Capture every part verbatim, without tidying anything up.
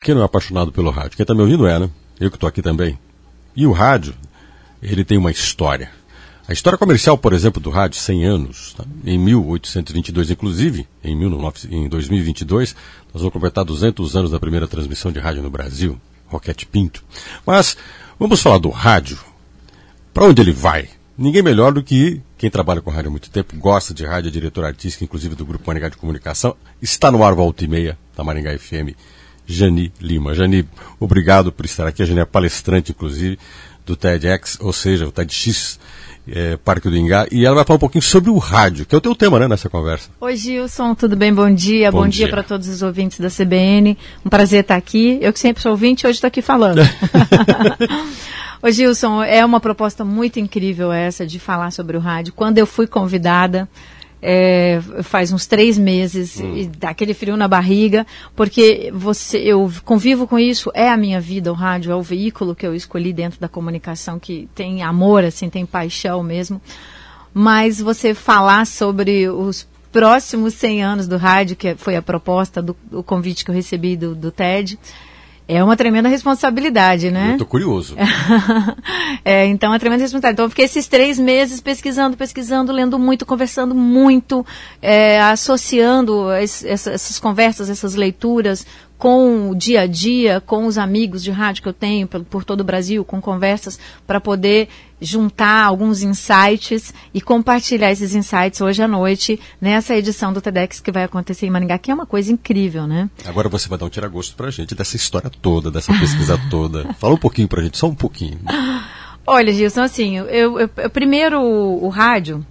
Quem não é apaixonado pelo rádio? Quem está me ouvindo é, né? Eu que estou aqui também. E o rádio, ele tem uma história. A história comercial, por exemplo, do rádio, cem anos, tá? Em mil oitocentos e vinte e dois, inclusive, em, em dois mil e vinte e dois, nós vamos completar duzentos anos da primeira transmissão de rádio no Brasil, Roquete Pinto. Mas vamos falar do rádio. Para onde ele vai? Ninguém melhor do que quem trabalha com rádio há muito tempo, gosta de rádio, é diretor artístico, inclusive do Grupo Maringá de Comunicação, está no ar volta e meia, da Maringá F M, Jani Lima. Jani, obrigado por estar aqui. A Jani é palestrante, inclusive, do TEDx, ou seja, o TEDx, é, Parque do Ingá, e ela vai falar um pouquinho sobre o rádio, que é o teu tema, né, nessa conversa. Oi, Gilson, tudo bem? Bom dia. Bom, Bom dia, dia para todos os ouvintes da C B N. Um prazer estar aqui. Eu que sempre sou ouvinte, hoje estou aqui falando. Ô, Gilson, é uma proposta muito incrível essa de falar sobre o rádio. Quando eu fui convidada, é, faz uns três meses, hum. e dá aquele frio na barriga, porque você, eu convivo com isso, é a minha vida, o rádio é o veículo que eu escolhi dentro da comunicação, que tem amor, assim, tem paixão mesmo. Mas você falar sobre os próximos cem anos do rádio, que foi a proposta, do, do convite que eu recebi do, do TED, é uma tremenda responsabilidade, né? Eu tô curioso. É, então, é uma tremenda responsabilidade. Então, eu fiquei esses três meses pesquisando, pesquisando, lendo muito, conversando muito, é, associando es, essa, essas conversas, essas leituras com o dia a dia, com os amigos de rádio que eu tenho por, por todo o Brasil, com conversas para poder juntar alguns insights e compartilhar esses insights hoje à noite nessa edição do TEDx que vai acontecer em Maringá, que é uma coisa incrível, né? Agora você vai dar um tiragosto pra gente dessa história toda, dessa pesquisa toda. Fala um pouquinho pra gente, só um pouquinho. Olha, Gilson, assim, eu, eu, eu primeiro o, o rádio,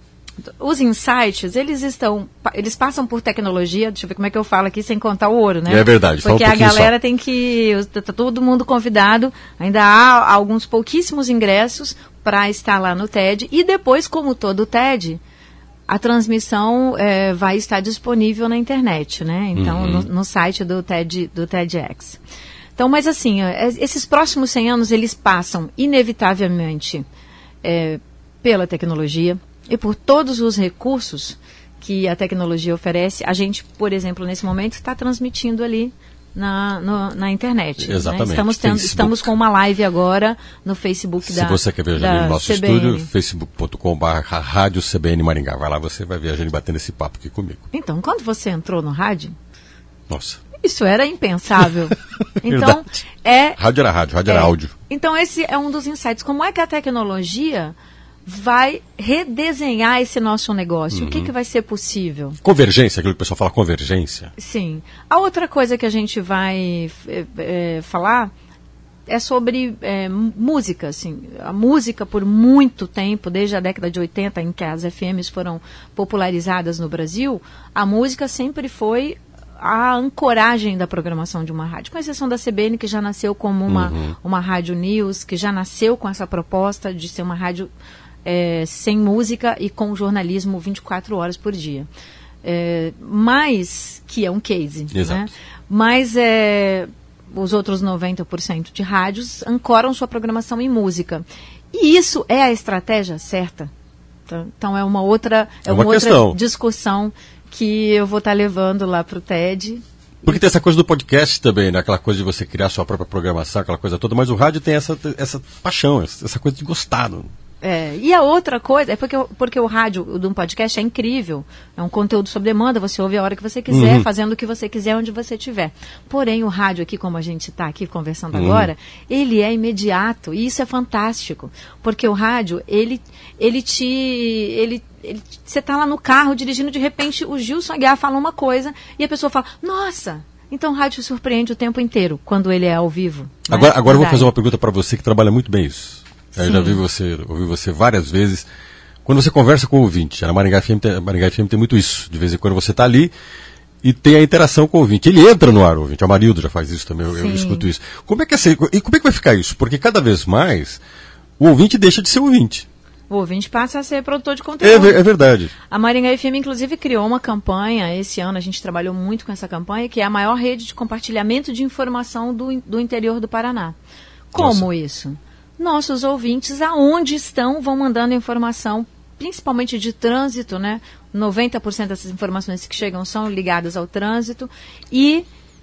os insights, eles estão, eles passam por tecnologia, deixa eu ver como é que eu falo aqui sem contar o ouro, né? É verdade, porque fala um a galera só. Tem que, tá todo mundo convidado, ainda há alguns pouquíssimos ingressos para estar lá no TED, e depois, como todo o TED, a transmissão é, vai estar disponível na internet, né? Então, uhum. no, no site do TED, do TEDx. Então, mas assim, esses próximos cem anos, eles passam, inevitavelmente, é, pela tecnologia, e por todos os recursos que a tecnologia oferece. A gente, por exemplo, nesse momento, está transmitindo ali na, no, na internet. Exatamente. Né? Estamos, tendo, estamos com uma live agora no Facebook da Se você quer ver a Jani no nosso C B N. estúdio, facebook ponto com barra rádio C B N Maringá. Vai lá, você vai ver a Jani batendo esse papo aqui comigo. Então, quando você entrou no rádio... Nossa. Isso era impensável. Então, é... Rádio era rádio, rádio é, era áudio. Então, esse é um dos insights. Como é que a tecnologia vai redesenhar esse nosso negócio? Uhum. O que, que vai ser possível? Convergência, aquilo que o pessoal fala, convergência. Sim. A outra coisa que a gente vai é, é, falar é sobre é, música. Assim. A música, por muito tempo, desde a década de oitenta, em que as F Ms foram popularizadas no Brasil, a música sempre foi a ancoragem da programação de uma rádio, com exceção da C B N, que já nasceu como uma, uhum. uma rádio news, que já nasceu com essa proposta de ser uma rádio É, sem música e com jornalismo vinte e quatro horas por dia. É, mas, que é um case. Exato. Né? Mas é, os outros noventa por cento de rádios ancoram sua programação em música. E isso é a estratégia certa? Então é uma outra, é é uma uma outra discussão que eu vou estar levando lá para o TED. Porque tem essa coisa do podcast também, né? Aquela coisa de você criar sua própria programação, aquela coisa toda, mas o rádio tem essa, essa paixão, essa coisa de gostar. É, e a outra coisa, é porque, porque o rádio de um podcast é incrível, é um conteúdo sob demanda, você ouve a hora que você quiser, uhum. fazendo o que você quiser, onde você estiver. Porém, o rádio aqui, como a gente está aqui conversando uhum. agora, ele é imediato, e isso é fantástico, porque o rádio, ele, ele te... Ele, ele, você está lá no carro, dirigindo, de repente o Gilson Aguiar fala uma coisa, e a pessoa fala, nossa... Então o rádio surpreende o tempo inteiro, quando ele é ao vivo. Agora, né? agora eu vou fazer uma pergunta para você que trabalha muito bem isso. Eu Sim. já vi você, ouvi você várias vezes. Quando você conversa com o ouvinte, a Maringá F M tem, a Maringá F M tem muito isso. De vez em quando você está ali e tem a interação com o ouvinte. Ele entra no ar, o ouvinte. A Marildo já faz isso também, eu, eu escuto isso. Como é que é, e como é que vai ficar isso? Porque cada vez mais o ouvinte deixa de ser ouvinte. O ouvinte passa a ser produtor de conteúdo. É, é verdade. A Maringá F M, inclusive, criou uma campanha, esse ano a gente trabalhou muito com essa campanha, que é a maior rede de compartilhamento de informação do, do interior do Paraná. Como Nossa. Isso? Nossos ouvintes, aonde estão, vão mandando informação, principalmente de trânsito, né? noventa por cento dessas informações que chegam são ligadas ao trânsito, e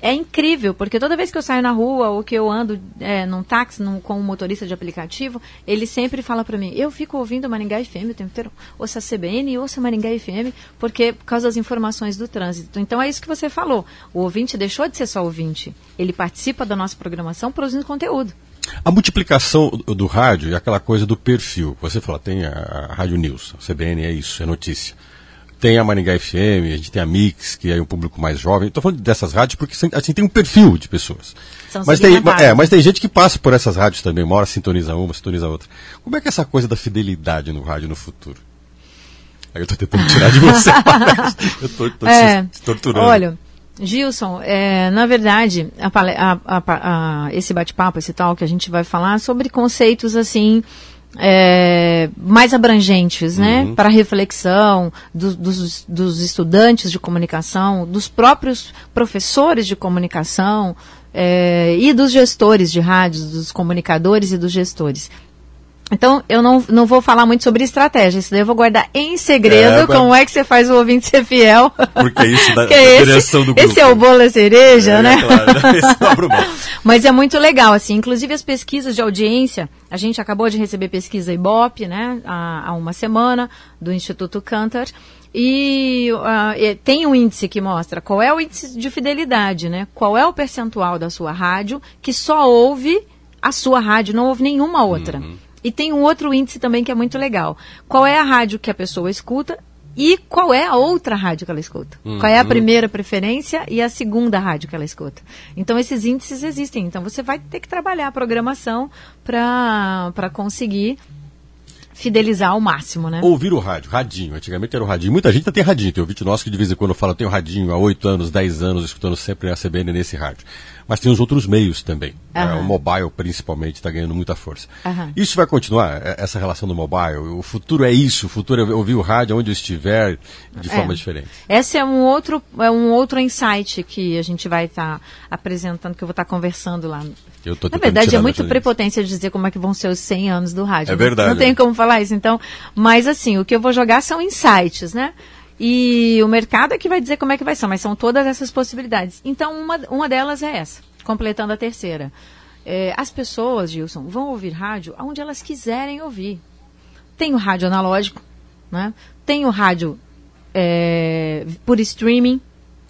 é incrível, porque toda vez que eu saio na rua ou que eu ando é, num táxi num, com um motorista de aplicativo, ele sempre fala para mim, eu fico ouvindo Maringá F M o tempo inteiro, ouça a C B N e ouça Maringá F M, porque por causa das informações do trânsito. Então é isso que você falou, o ouvinte deixou de ser só ouvinte, ele participa da nossa programação produzindo conteúdo. A multiplicação do rádio é aquela coisa do perfil. Você fala, tem a, a Rádio News, a C B N é isso, é notícia. Tem a Maringá F M, a gente tem a Mix, que é um público mais jovem. Estou falando dessas rádios porque assim, tem um perfil de pessoas. São mas, tem, é, mas tem gente que passa por essas rádios também, uma hora sintoniza uma, sintoniza outra. Como é que é essa coisa da fidelidade no rádio no futuro? Aí eu estou tentando tirar de você, mas eu estou é, te torturando. Olha... Gilson, é, na verdade, a, a, a, a, esse bate-papo, esse tal que a gente vai falar sobre conceitos assim é, mais abrangentes, uhum. né, para reflexão do, dos, dos estudantes de comunicação, dos próprios professores de comunicação é, e dos gestores de rádios, dos comunicadores e dos gestores. Então, eu não, não vou falar muito sobre estratégia, isso daí eu vou guardar em segredo, é, como é que você faz o ouvinte ser fiel. Porque isso da, da esse, direção do grupo. Esse é o bolo da cereja, é, né? É claro, esse é o problema. Mas é muito legal, assim, inclusive as pesquisas de audiência, a gente acabou de receber pesquisa Ibope, né, há, há uma semana, do Instituto Cantar, e uh, tem um índice que mostra qual é o índice de fidelidade, né, qual é o percentual da sua rádio que só ouve a sua rádio, não ouve nenhuma outra. Uhum. E tem um outro índice também que é muito legal. Qual é a rádio que a pessoa escuta e qual é a outra rádio que ela escuta? Uhum. Qual é a primeira preferência e a segunda rádio que ela escuta? Então, esses índices existem. Então, você vai ter que trabalhar a programação para para conseguir fidelizar ao máximo, né? Ouvir o rádio, radinho. Antigamente era o radinho. Muita gente ainda tem radinho. Tem ouvinte nosso que de vez em quando fala, tem o radinho há oito anos, dez anos, escutando sempre a C B N nesse rádio. Mas tem os outros meios também. Uhum. É, o mobile, principalmente, está ganhando muita força. Uhum. Isso vai continuar, essa relação do mobile? O futuro é isso? O futuro é ouvir o rádio onde eu estiver, de é. forma diferente? Esse é um outro, é um outro insight que a gente vai estar tá apresentando, que eu vou estar tá conversando lá. Eu tô Na verdade, é muito prepotência de dizer como é que vão ser os cem anos do rádio. É verdade. Não, não tem como falar isso. Então, mas, assim, o que eu vou jogar são insights, né? E o mercado é que vai dizer como é que vai ser, mas são todas essas possibilidades. Então, uma, uma delas é essa, completando a terceira. É, as pessoas, Gilson, vão ouvir rádio onde elas quiserem ouvir. Tem o rádio analógico, né? Tem o rádio é, por streaming,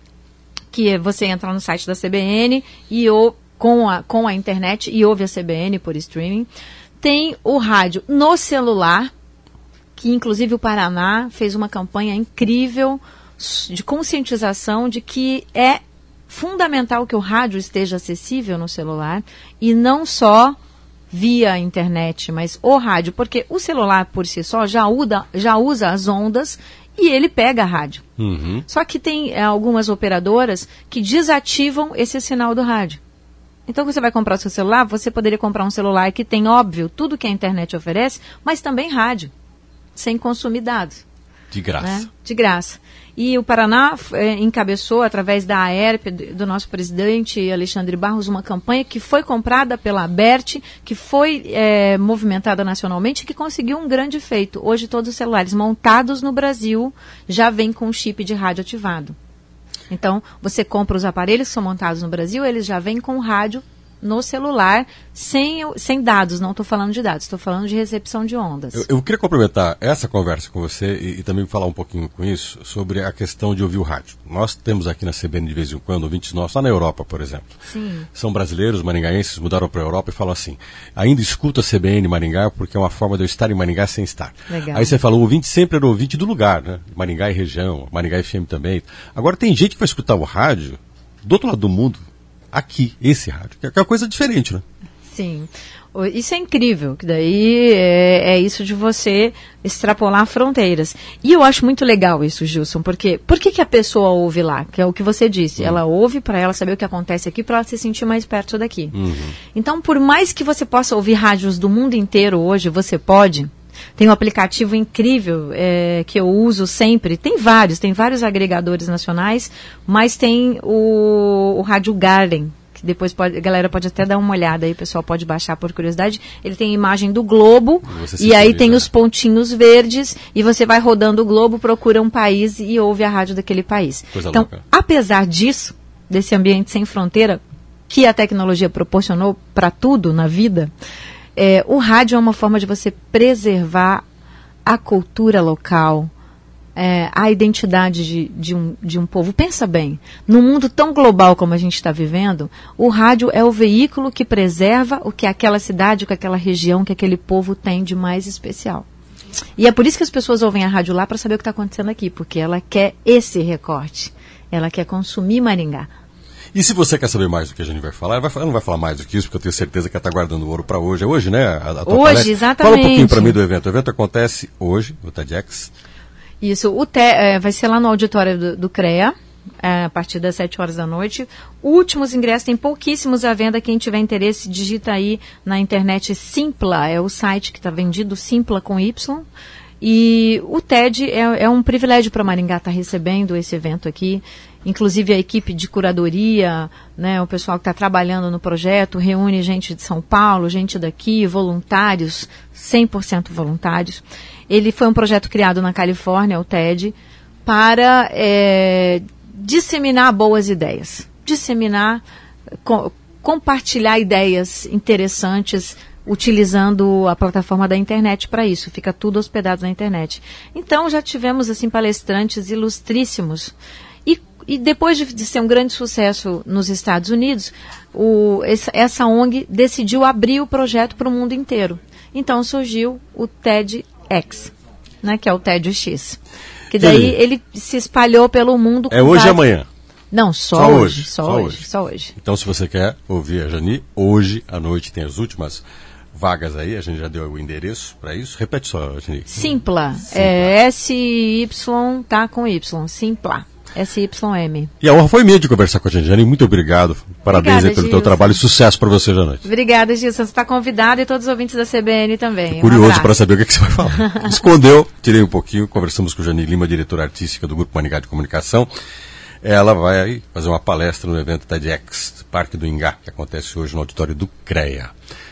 que você entra no site da C B N e ou, com, a, com a internet e ouve a C B N por streaming. Tem o rádio no celular, que inclusive o Paraná fez uma campanha incrível de conscientização de que é fundamental que o rádio esteja acessível no celular e não só via internet, mas o rádio, porque o celular por si só já usa, já usa as ondas e ele pega a rádio. Uhum. Só que tem é, algumas operadoras que desativam esse sinal do rádio. Então, quando você vai comprar o seu celular, você poderia comprar um celular que tem, óbvio, tudo que a internet oferece, mas também rádio, sem consumir dados. De graça. Né? De graça. E o Paraná é, encabeçou, através da AERP, do nosso presidente Alexandre Barros, uma campanha que foi comprada pela ABERT, que foi é, movimentada nacionalmente e que conseguiu um grande efeito. Hoje, todos os celulares montados no Brasil já vêm com chip de rádio ativado. Então, você compra os aparelhos que são montados no Brasil, eles já vêm com rádio no celular, sem, sem dados, não estou falando de dados, estou falando de recepção de ondas. Eu, eu queria complementar essa conversa com você e, e também falar um pouquinho com isso sobre a questão de ouvir o rádio. Nós temos aqui na C B N de vez em quando ouvintes nossos, lá na Europa, por exemplo. Sim. São brasileiros, maringaenses, mudaram para a Europa e falam assim, ainda escuto a C B N Maringá porque é uma forma de eu estar em Maringá sem estar. Legal. Aí você fala, o ouvinte sempre era o ouvinte do lugar, né? Maringá e região, Maringá F M também. Agora tem gente que vai escutar o rádio do outro lado do mundo, aqui, esse rádio, que é uma coisa diferente, né? Sim, isso é incrível, que daí é, é isso de você extrapolar fronteiras. E eu acho muito legal isso, Gilson, porque por que, que a pessoa ouve lá? Que é o que você disse, uhum. Ela ouve para ela saber o que acontece aqui, para ela se sentir mais perto daqui. Uhum. Então, por mais que você possa ouvir rádios do mundo inteiro hoje, você pode... Tem um aplicativo incrível é, que eu uso sempre. Tem vários, tem vários agregadores nacionais, mas tem o, o Rádio Garden, que depois pode, a galera pode até dar uma olhada aí, o pessoal pode baixar por curiosidade. Ele tem a imagem do globo, e aí tem os pontinhos verdes, e você vai rodando o globo, procura um país e ouve a rádio daquele país. Coisa então, louca. Apesar disso, desse ambiente sem fronteira que a tecnologia proporcionou para tudo na vida, é, o rádio é uma forma de você preservar a cultura local, é, a identidade de, de, um, de um povo. Pensa bem, num mundo tão global como a gente está vivendo, o rádio é o veículo que preserva o que aquela cidade, o que aquela região, que aquele povo tem de mais especial. E é por isso que as pessoas ouvem a rádio lá para saber o que está acontecendo aqui, porque ela quer esse recorte, ela quer consumir Maringá. E se você quer saber mais do que a gente vai falar, ela, vai, ela não vai falar mais do que isso, porque eu tenho certeza que ela está guardando ouro para hoje. É hoje, né? A, a tua hoje, palestra. exatamente. Fala um pouquinho para mim do evento. O evento acontece hoje, no TEDx. Isso, o te, é, vai ser lá no auditório do, do CREA, é, a partir das sete horas da noite. Últimos ingressos, tem pouquíssimos à venda. Quem tiver interesse, digita aí na internet Simpla, é o site que está vendido, Simpla com Y. E o TED é, é um privilégio para Maringá estar recebendo esse evento aqui. Inclusive a equipe de curadoria, né, o pessoal que está trabalhando no projeto, reúne gente de São Paulo, gente daqui, voluntários, cem por cento voluntários. Ele foi um projeto criado na Califórnia, o TED, para é, disseminar boas ideias, disseminar, co- compartilhar ideias interessantes, utilizando a plataforma da internet para isso, fica tudo hospedado na internet. Então já tivemos assim palestrantes ilustríssimos. E, e depois de, de ser um grande sucesso nos Estados Unidos, o, essa, essa O N G decidiu abrir o projeto para o mundo inteiro. Então surgiu o TEDx, né, que é o TEDx. Que daí ele, ele se espalhou pelo mundo. É hoje e amanhã? Não, só, só hoje, hoje. Só, só hoje, hoje. Só hoje. Então se você quer ouvir a Jani, hoje à noite tem as últimas vagas aí, a gente já deu o endereço para isso. Repete só, Jani. Simpla. Simpla. É S Y, tá com Y. Simpla. S Y M. E a honra foi minha de conversar com a gente, Jani. Muito obrigado. Parabéns Obrigada, aí pelo Gilson. teu trabalho e sucesso para você, Janete. Obrigada, Gilson. Você está convidado e todos os ouvintes da C B N também. Um Curioso abraço. para saber o que, que você vai falar. Escondeu, tirei um pouquinho, conversamos com Jani Lima, diretora artística do Grupo Maringá de Comunicação. Ela vai fazer uma palestra no evento TEDx, Parque do Ingá, que acontece hoje no auditório do CREA.